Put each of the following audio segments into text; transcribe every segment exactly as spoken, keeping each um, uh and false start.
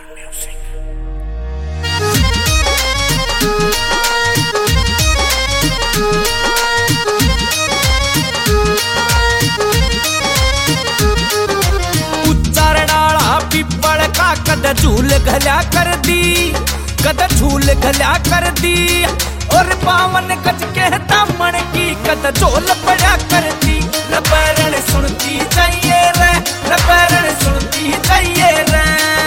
कद झूल घल्या कर दी, कद झूल घल्या कर दी, और पावन गज के दामन की कद झोल पड़ा कर दी। रबरण सुनती चाहिए रे, रबरण सुनती चाहिए रे।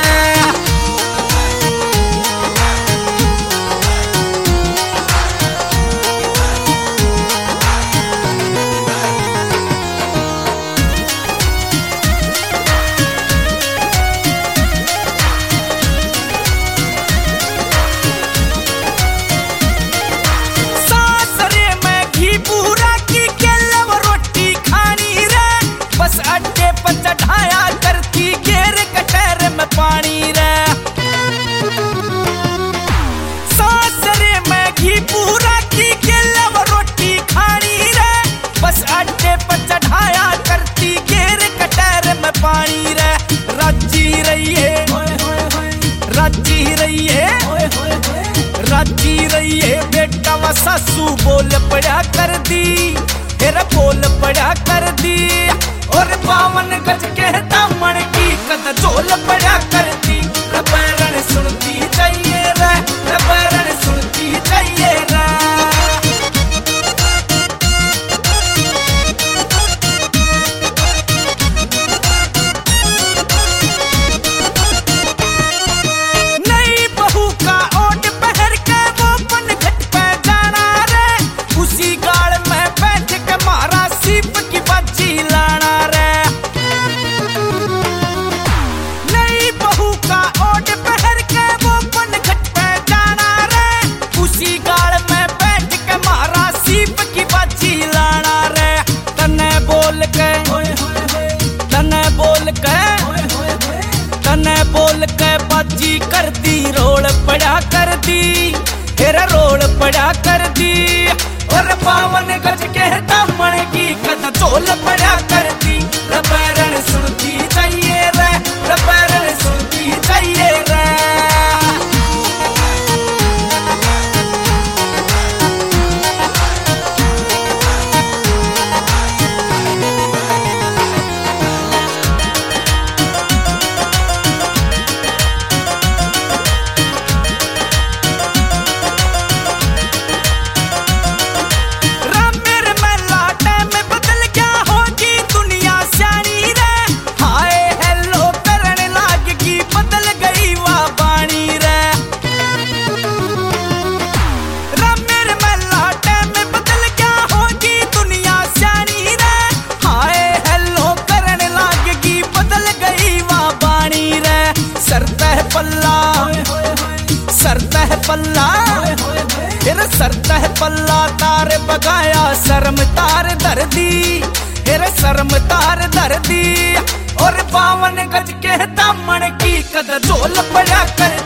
चढ़ाया करती घेर कटहर में पानी रे, सासरे में घी पूरा की केलव रोटी खानी रे। बस अड्डे पर चढ़ाया करती घेर कटहर में पानी रे। राजी रहिए राजी रहिए राजी रहिए बेटा व सासू बोल पड़ा कर दी, तेरा बोल पड़ा कर दी, और पावन गज के दामन की कद झोल पड़ा कर दी। रबरण सुनती चाहिए रे, रबरण सुनती चाहिए रे। नई बहू का ओट पहर के वो पन घट पे जाना रे, उसी गाड़ में बैठ के मारा सीप की बाजी लाना रे। तने बोल के बाजी कर दी, रोल पड़ा कर दी, तेरा रोल पड़ा कर दी, और पावन गज के दामन की कद झोल पड़ा कर दी। रबरण सुनती चाहिए रे, रबरण सुनती चाहिए रे। पल्ला तेरा सरता है पल्ला, तार बगाया शर्म तार दर दी, तेरे शर्म तार दर दी, और पावन गज के दामन की कद झोल पड़ा कर